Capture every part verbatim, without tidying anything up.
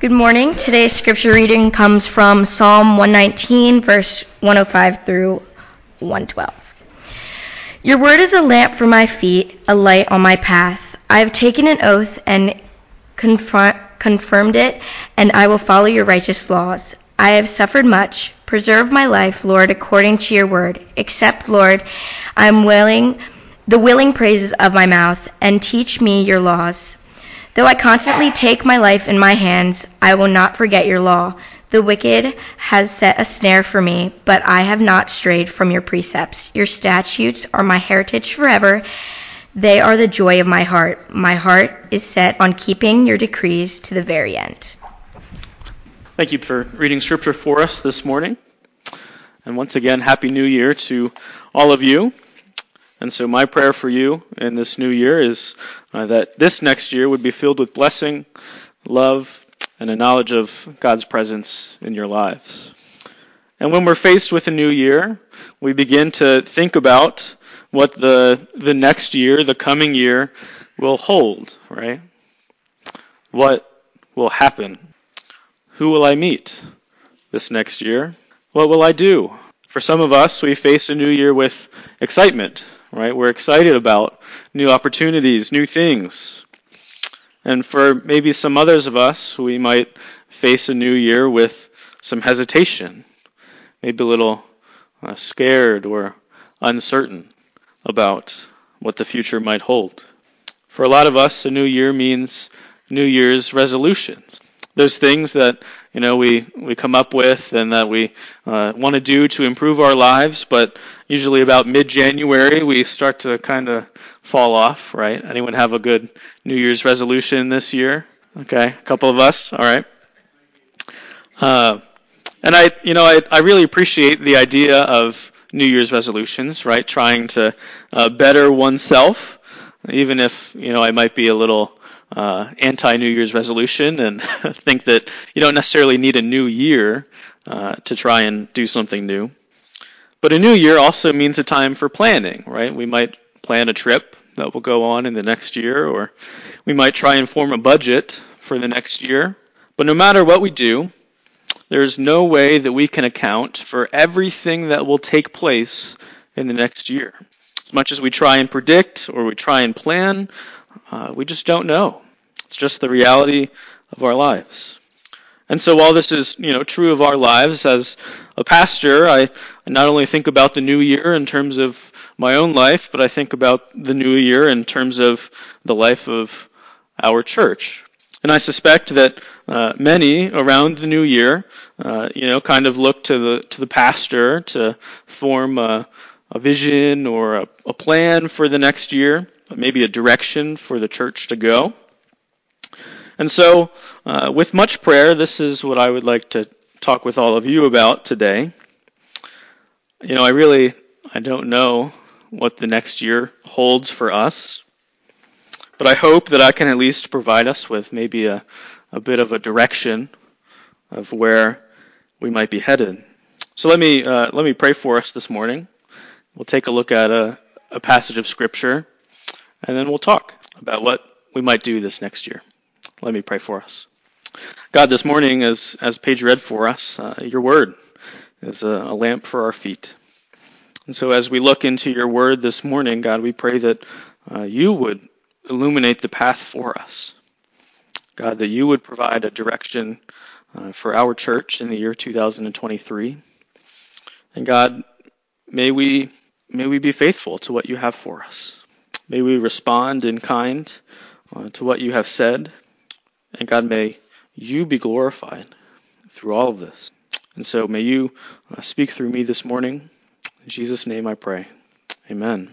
Good morning. Today's scripture reading comes from Psalm one nineteen, verse one oh five through one twelve. Your word is a lamp for my feet, a light on my path. I have taken an oath and confront, confirmed it, and I will follow your righteous laws. I have suffered much. Preserve my life, Lord, according to your word. Accept, Lord, I am willing, the willing praises of my mouth, and teach me your laws. Though I constantly take my life in my hands, I will not forget your law. The wicked has set a snare for me, but I have not strayed from your precepts. Your statutes are my heritage forever. They are the joy of my heart. My heart is set on keeping your decrees to the very end. Thank you for reading scripture for us this morning. And once again, Happy New Year to all of you. And so my prayer for you in this new year is uh, that this next year would be filled with blessing, love, and a knowledge of God's presence in your lives. And when we're faced with a new year, we begin to think about what the the next year, the coming year, will hold, right? What will happen? Who will I meet this next year? What will I do? For some of us, we face a new year with excitement, right? We're excited about new opportunities, new things. And for maybe some others of us, we might face a new year with some hesitation, maybe a little uh, scared or uncertain about what the future might hold. For a lot of us, a new year means New Year's resolutions. There's things that, you know, we, we come up with and that we uh, want to do to improve our lives, but usually about mid-January we start to kind of fall off, right? Anyone have a good New Year's resolution this year? Okay, a couple of us, all right. Uh, and I, you know, I, I really appreciate the idea of New Year's resolutions, right? Trying to uh, better oneself, even if, you know, I might be a little Uh, anti-New Year's resolution and think that you don't necessarily need a new year uh, to try and do something new. But a new year also means a time for planning, right? We might plan a trip that will go on in the next year, or we might try and form a budget for the next year. But no matter what we do, there's no way that we can account for everything that will take place in the next year. As much as we try and predict or we try and plan, Uh, we just don't know. It's just the reality of our lives. And so while this is, you know, true of our lives, as a pastor, I not only think about the new year in terms of my own life, but I think about the new year in terms of the life of our church. And I suspect that uh, many around the new year, uh, you know, kind of look to the to the pastor to form a, a vision or a, a plan for the next year, maybe a direction for the church to go. And so, uh, with much prayer, this is what I would like to talk with all of you about today. You know, I really, I don't know what the next year holds for us, but I hope that I can at least provide us with maybe a, a bit of a direction of where we might be headed. So let me, uh, let me pray for us this morning. We'll take a look at a, a passage of Scripture, and then we'll talk about what we might do this next year. Let me pray for us. God, this morning, as as Paige read for us, uh, your word is a, a lamp for our feet. And so as we look into your word this morning, God, we pray that uh, you would illuminate the path for us. God, that you would provide a direction uh, for our church in the year two thousand twenty-three. And God, may we may we be faithful to what you have for us. May we respond in kind uh, to what you have said. And God, may you be glorified through all of this. And so may you uh, speak through me this morning. In Jesus' name I pray. Amen.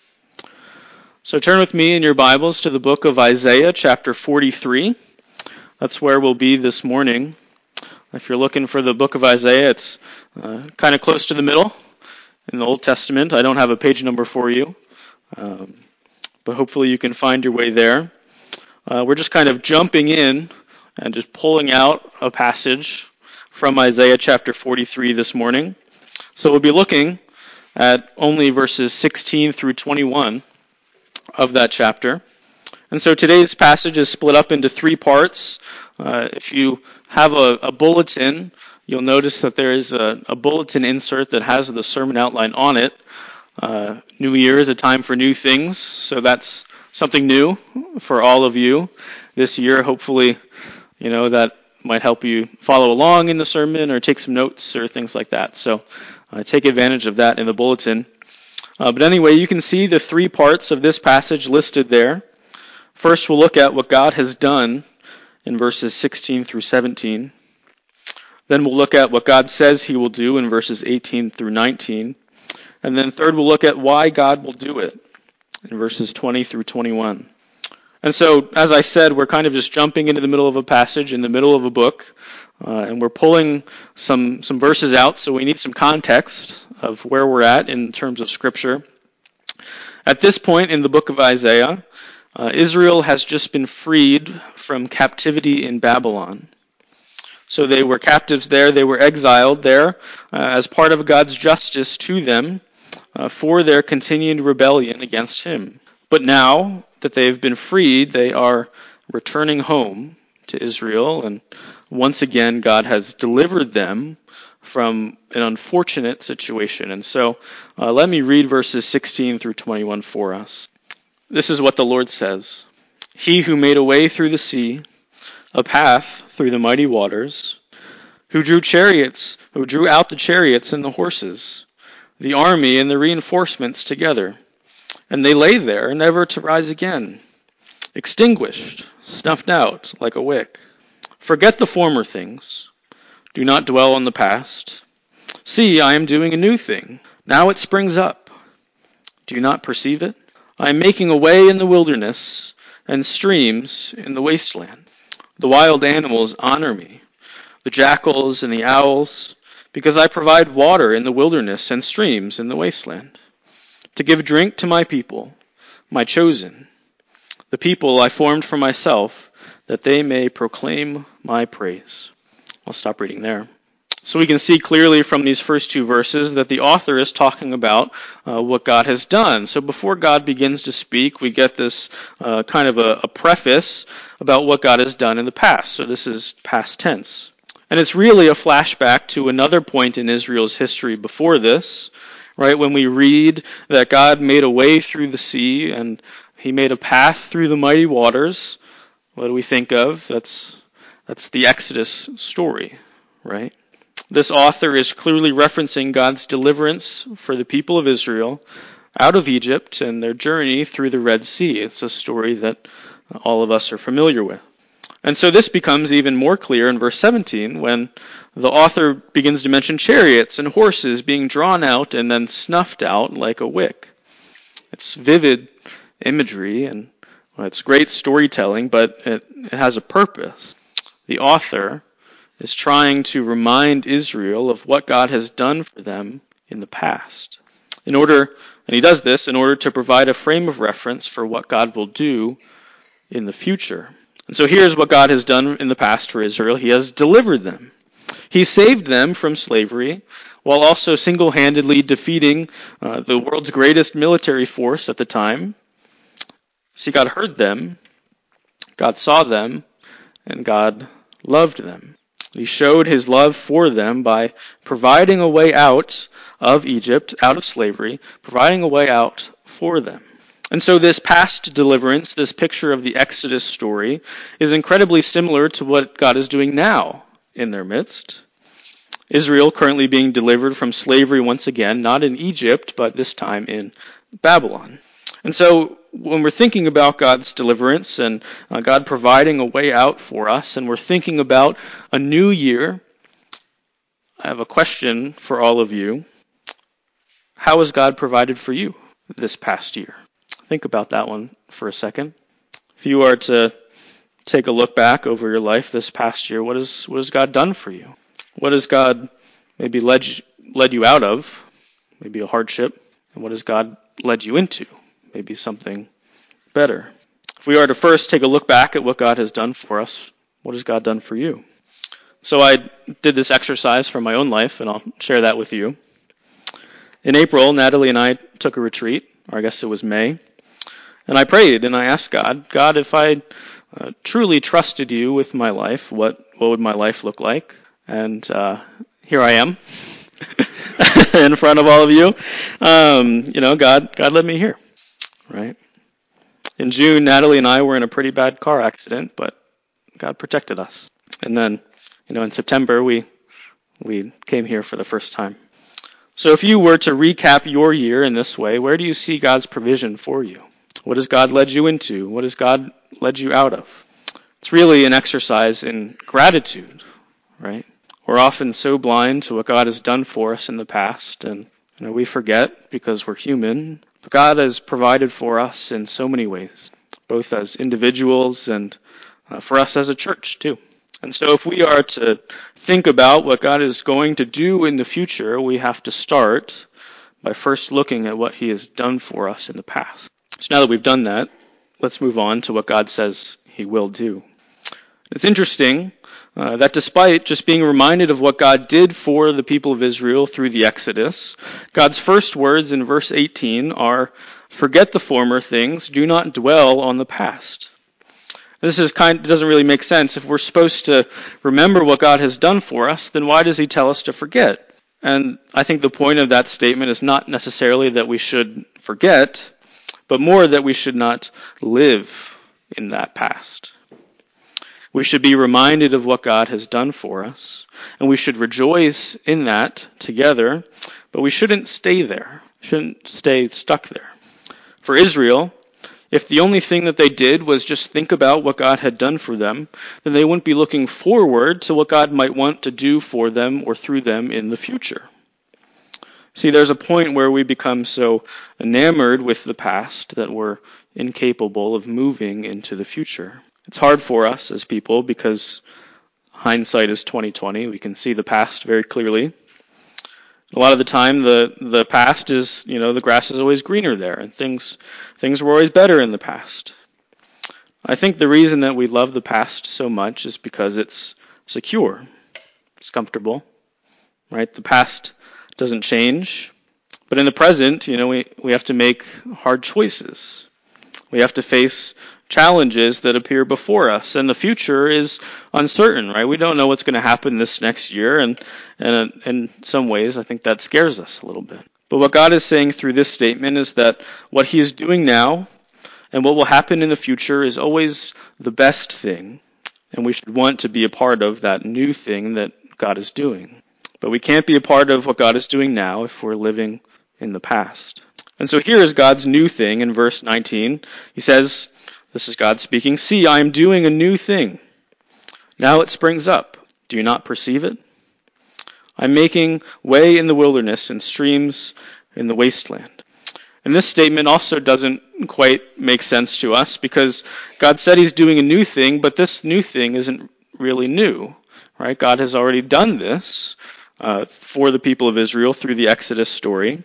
So turn with me in your Bibles to the book of Isaiah, chapter forty-three. That's where we'll be this morning. If you're looking for the book of Isaiah, it's uh, kind of close to the middle in the Old Testament. I don't have a page number for you. Um, But hopefully you can find your way there. Uh, we're just kind of jumping in and just pulling out a passage from Isaiah chapter forty-three this morning. So we'll be looking at only verses sixteen through twenty-one of that chapter. And so today's passage is split up into three parts. Uh, if you have a, a bulletin, you'll notice that there is a, a bulletin insert that has the sermon outline on it. Uh, new year is a time for new things, so that's something new for all of you this year. Hopefully, you know, that might help you follow along in the sermon or take some notes or things like that. So uh, take advantage of that in the bulletin. Uh, but anyway, you can see the three parts of this passage listed there. First, we'll look at what God has done in verses sixteen through seventeen. Then we'll look at what God says he will do in verses eighteen through nineteen. And then third, we'll look at why God will do it in verses twenty through twenty-one. And so, as I said, we're kind of just jumping into the middle of a passage, in the middle of a book, uh, and we're pulling some, some verses out, so we need some context of where we're at in terms of Scripture. At this point in the book of Isaiah, uh, Israel has just been freed from captivity in Babylon. So they were captives there, they were exiled there uh, as part of God's justice to them uh, for their continued rebellion against him. But now that they've been freed, they are returning home to Israel, and once again God has delivered them from an unfortunate situation. And so uh, let me read verses sixteen through twenty-one for us. This is what the Lord says. He who made a way through the sea, a path through the mighty waters, who drew chariots, who drew out the chariots and the horses, the army and the reinforcements together. And they lay there, never to rise again, extinguished, snuffed out like a wick. Forget the former things. Do not dwell on the past. See, I am doing a new thing. Now it springs up. Do you not perceive it? I am making a way in the wilderness and streams in the wasteland. The wild animals honor me, the jackals and the owls, because I provide water in the wilderness and streams in the wasteland, to give drink to my people, my chosen, the people I formed for myself, that they may proclaim my praise. I'll stop reading there. So we can see clearly from these first two verses that the author is talking about uh, what God has done. So before God begins to speak, we get this uh, kind of a, a preface about what God has done in the past. So this is past tense. And it's really a flashback to another point in Israel's history before this, right? When we read that God made a way through the sea and he made a path through the mighty waters, what do we think of? That's, that's the Exodus story, right? This author is clearly referencing God's deliverance for the people of Israel out of Egypt and their journey through the Red Sea. It's a story that all of us are familiar with. And so this becomes even more clear in verse seventeen when the author begins to mention chariots and horses being drawn out and then snuffed out like a wick. It's vivid imagery and well, it's great storytelling, but it, it has a purpose. The author is trying to remind Israel of what God has done for them in the past. In order, and he does this in order to provide a frame of reference for what God will do in the future. And so here's what God has done in the past for Israel. He has delivered them. He saved them from slavery while also single-handedly defeating uh, the world's greatest military force at the time. See, God heard them, God saw them, and God loved them. He showed his love for them by providing a way out of Egypt, out of slavery, providing a way out for them. And so this past deliverance, this picture of the Exodus story, is incredibly similar to what God is doing now in their midst. Israel currently being delivered from slavery once again, not in Egypt, but this time in Babylon. And so when we're thinking about God's deliverance and uh, God providing a way out for us, and we're thinking about a new year, I have a question for all of you. How has God provided for you this past year? Think about that one for a second. If you are to take a look back over your life this past year, what, is, what has God done for you? What has God maybe led you, led you out of? Maybe a hardship. And what has God led you into? Maybe something better. If we are to first take a look back at what God has done for us, what has God done for you? So I did this exercise for my own life, and I'll share that with you. In April, Natalie and I took a retreat, or I guess it was May, and I prayed and I asked God, God, if I uh, truly trusted you with my life, what, what would my life look like? And uh, here I am in front of all of you. Um, you know, God, God led me here, right? In June, Natalie and I were in a pretty bad car accident, but God protected us. And then, you know, in September, we we came here for the first time. So if you were to recap your year in this way, where do you see God's provision for you? What has God led you into? What has God led you out of? It's really an exercise in gratitude, right? We're often so blind to what God has done for us in the past, and you know, we forget because we're human. But God has provided for us in so many ways, both as individuals and uh, for us as a church too. And so if we are to think about what God is going to do in the future, we have to start by first looking at what he has done for us in the past. So now that we've done that, let's move on to what God says he will do. It's interesting uh, that despite just being reminded of what God did for the people of Israel through the Exodus, God's first words in verse eighteen are, "Forget the former things, do not dwell on the past." This is kind of, doesn't really make sense. If we're supposed to remember what God has done for us, then why does he tell us to forget? And I think the point of that statement is not necessarily that we should forget, but more that we should not live in that past. We should be reminded of what God has done for us, and we should rejoice in that together, but we shouldn't stay there, shouldn't stay stuck there. For Israel, if the only thing that they did was just think about what God had done for them, then they wouldn't be looking forward to what God might want to do for them or through them in the future. See, there's a point where we become so enamored with the past that we're incapable of moving into the future. It's hard for us as people because hindsight is twenty twenty. We can see the past very clearly. A lot of the time, the, the past is, you know, the grass is always greener there, and things things were always better in the past. I think the reason that we love the past so much is because it's secure. It's comfortable, right? The past doesn't change. But in the present, you know, we, we have to make hard choices. We have to face challenges that appear before us, and the future is uncertain, right? We don't know what's going to happen this next year, and, and in some ways, I think that scares us a little bit. But what God is saying through this statement is that what he is doing now and what will happen in the future is always the best thing, and we should want to be a part of that new thing that God is doing. But we can't be a part of what God is doing now if we're living in the past. And so here is God's new thing in verse nineteen. He says, this is God speaking, "See, I am doing a new thing. Now it springs up. Do you not perceive it? I'm making way in the wilderness and streams in the wasteland." And this statement also doesn't quite make sense to us because God said he's doing a new thing, but this new thing isn't really new, right? God has already done this uh, for the people of Israel through the Exodus story.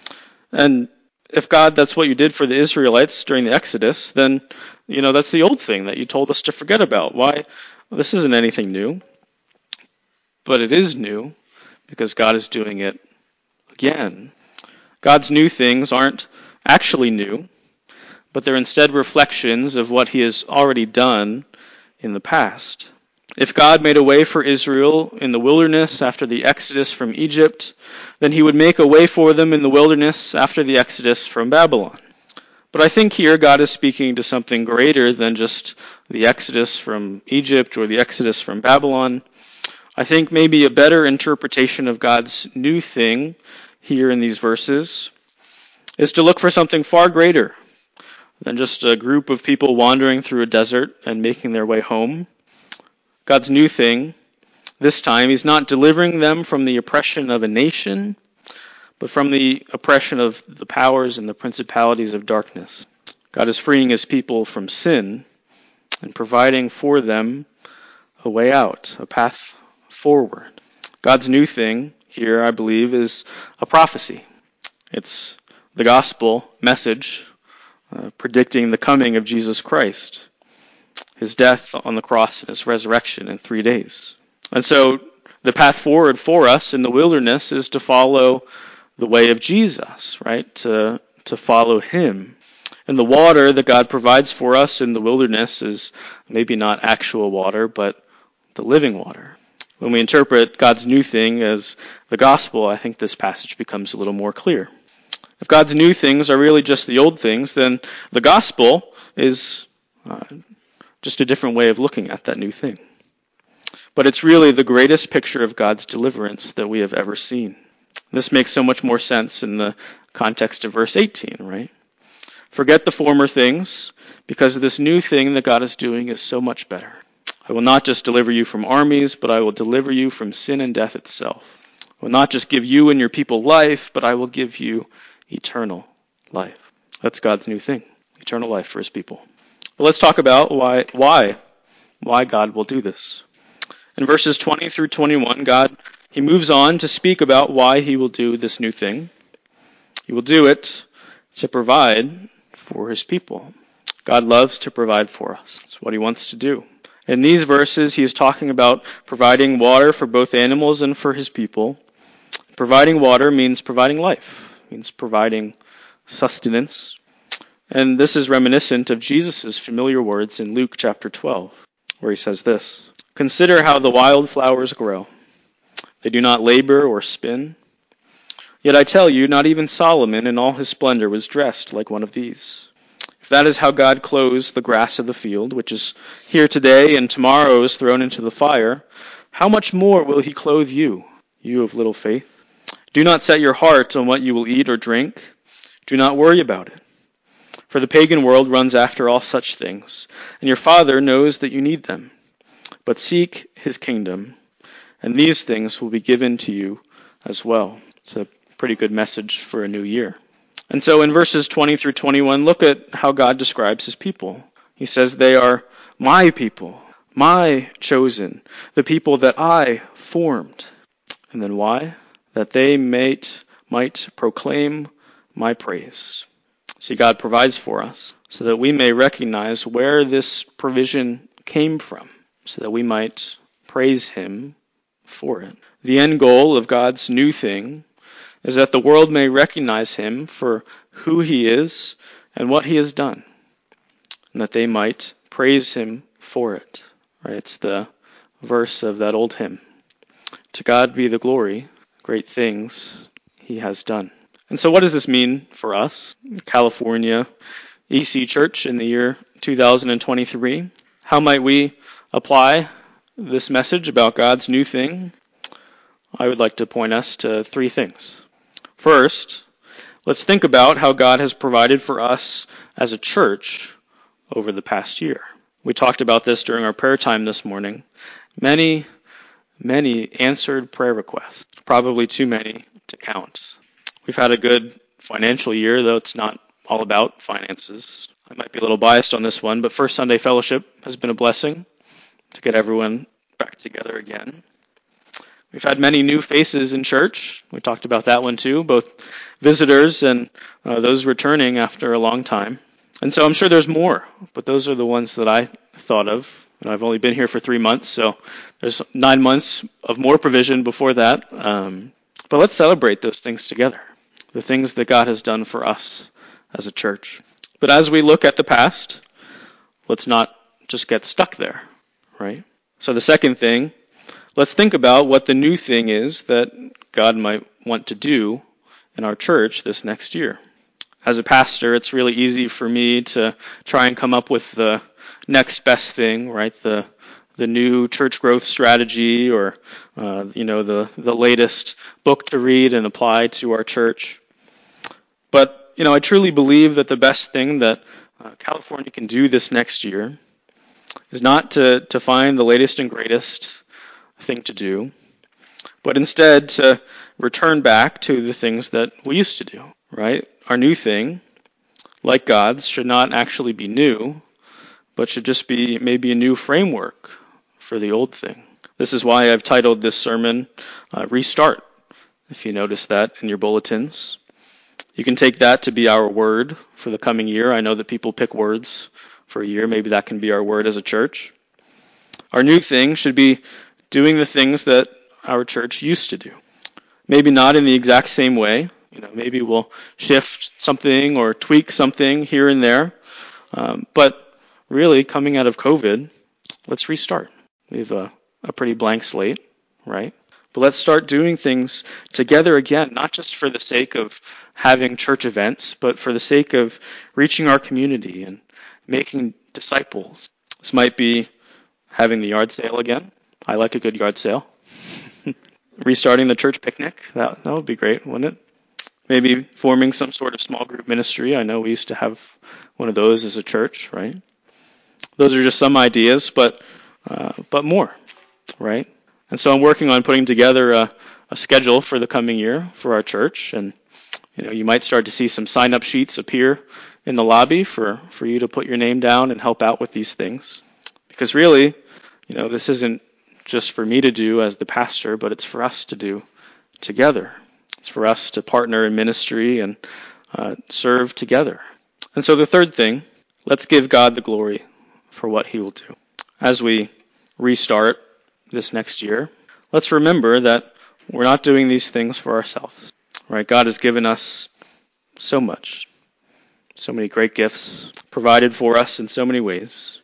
And if God, that's what you did for the Israelites during the Exodus, then, you know, that's the old thing that you told us to forget about. Why? Well, this isn't anything new. But it is new because God is doing it again. God's new things aren't actually new, but they're instead reflections of what he has already done in the past. If God made a way for Israel in the wilderness after the Exodus from Egypt, then he would make a way for them in the wilderness after the Exodus from Babylon. But I think here God is speaking to something greater than just the Exodus from Egypt or the Exodus from Babylon. I think maybe a better interpretation of God's new thing here in these verses is to look for something far greater than just a group of people wandering through a desert and making their way home. God's new thing, this time, he's not delivering them from the oppression of a nation, but from the oppression of the powers and the principalities of darkness. God is freeing his people from sin and providing for them a way out, a path forward. God's new thing here, I believe, is a prophecy. It's the gospel message uh, predicting the coming of Jesus Christ, his death on the cross and his resurrection in three days. And so the path forward for us in the wilderness is to follow the way of Jesus, right? To, to follow him. And the water that God provides for us in the wilderness is maybe not actual water, but the living water. When we interpret God's new thing as the gospel, I think this passage becomes a little more clear. If God's new things are really just the old things, then the gospel is uh, just a different way of looking at that new thing. But it's really the greatest picture of God's deliverance that we have ever seen. This makes so much more sense in the context of verse eighteen, right? Forget the former things, because this new thing that God is doing is so much better. I will not just deliver you from armies, but I will deliver you from sin and death itself. I will not just give you and your people life, but I will give you eternal life. That's God's new thing, eternal life for his people. But let's talk about why, why, why God will do this. In verses twenty through twenty-one, God, he moves on to speak about why he will do this new thing. He will do it to provide for his people. God loves to provide for us. It's what he wants to do. In these verses, he is talking about providing water for both animals and for his people. Providing water means providing life, means providing sustenance. And this is reminiscent of Jesus' familiar words in Luke chapter twelve, where he says this, "Consider how the wildflowers grow. They do not labor or spin. Yet I tell you, not even Solomon in all his splendor was dressed like one of these. If that is how God clothes the grass of the field, which is here today and tomorrow is thrown into the fire, how much more will he clothe you, you of little faith? Do not set your heart on what you will eat or drink. Do not worry about it. For the pagan world runs after all such things, and your Father knows that you need them. But seek his kingdom, and these things will be given to you as well." It's a pretty good message for a new year. And so in verses twenty through twenty-one, look at how God describes his people. He says they are my people, my chosen, the people that I formed. And then why? That they might, might proclaim my praise. See, God provides for us so that we may recognize where this provision came from, so that we might praise him for it. The end goal of God's new thing is that the world may recognize him for who he is and what he has done, and that they might praise him for it. Right? It's the verse of that old hymn. To God be the glory, great things he has done. And so what does this mean for us, California E C Church, in the year two thousand twenty-three? How might we apply this message about God's new thing? I would like to point us to three things. First, let's think about how God has provided for us as a church over the past year. We talked about this during our prayer time this morning. Many, many answered prayer requests, probably too many to count. We've had a good financial year, though it's not all about finances. I might be a little biased on this one, but First Sunday Fellowship has been a blessing to get everyone back together again. We've had many new faces in church. We talked about that one too, both visitors and uh, those returning after a long time. And so I'm sure there's more, but those are the ones that I thought of. And I've only been here for three months, so there's nine months of more provision before that. Um, but let's celebrate those things together, the things that God has done for us as a church. But as we look at the past, let's not just get stuck there, right? So the second thing, let's think about what the new thing is that God might want to do in our church this next year. As a pastor, it's really easy for me to try and come up with the next best thing, right? The the new church growth strategy, or uh, you know, the the latest book to read and apply to our church. But you know, I truly believe that the best thing that uh, California can do this next year is not to to find the latest and greatest thing to do, but instead to return back to the things that we used to do, right? Our new thing, like God's, should not actually be new, but should just be maybe a new framework for the old thing. This is why I've titled this sermon, uh, Restart, if you notice that in your bulletins. You can take that to be our word for the coming year. I know that people pick words for a year. Maybe that can be our word as a church. Our new thing should be doing the things that our church used to do. Maybe not in the exact same way, You know, maybe we'll shift something or tweak something here and there. Um, but really, coming out of COVID, let's restart. We have a, a pretty blank slate, right? But let's start doing things together again, not just for the sake of having church events, but for the sake of reaching our community and making disciples. This might be having the yard sale again. I like a good yard sale. Restarting the church picnic. That, that would be great, wouldn't it? Maybe forming some sort of small group ministry. I know we used to have one of those as a church, right? Those are just some ideas, but uh, but more, right? And so I'm working on putting together a, a schedule for the coming year for our church. And, you know, you might start to see some sign-up sheets appear in the lobby for, for you to put your name down and help out with these things. Because really, you know, this isn't just for me to do as the pastor, but it's for us to do together. It's for us to partner in ministry and uh, serve together. And so the third thing, let's give God the glory for what he will do. As we restart this next year, let's remember that we're not doing these things for ourselves, right? God has given us so much, so many great gifts provided for us in so many ways.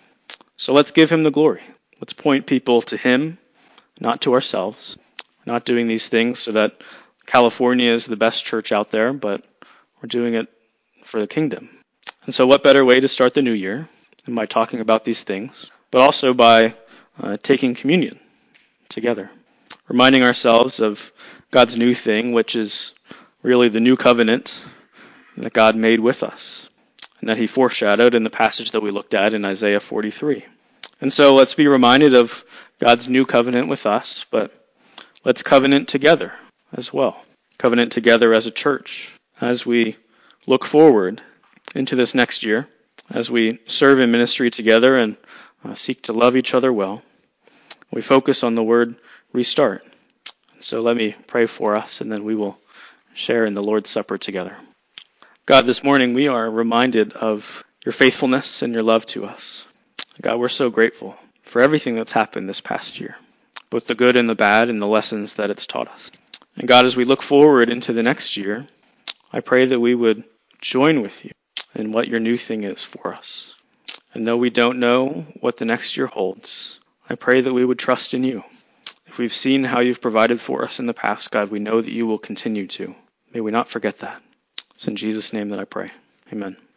So let's give him the glory. Let's point people to him, not to ourselves. We're not doing these things so that California is the best church out there, but we're doing it for the kingdom. And so what better way to start the new year than by talking about these things, but also by uh, taking communion together, reminding ourselves of God's new thing, which is really the new covenant that God made with us, and that he foreshadowed in the passage that we looked at in Isaiah forty-three. And so let's be reminded of God's new covenant with us, but let's covenant together as well. Covenant together as a church as we look forward into this next year, as we serve in ministry together and uh, seek to love each other well. We focus on the word restart. So let me pray for us, and then we will share in the Lord's Supper together. God, this morning we are reminded of your faithfulness and your love to us. God, we're so grateful for everything that's happened this past year, both the good and the bad and the lessons that it's taught us. And God, as we look forward into the next year, I pray that we would join with you in what your new thing is for us. And though we don't know what the next year holds, I pray that we would trust in you. If we've seen how you've provided for us in the past, God, we know that you will continue to. May we not forget that. It's in Jesus' name that I pray. Amen.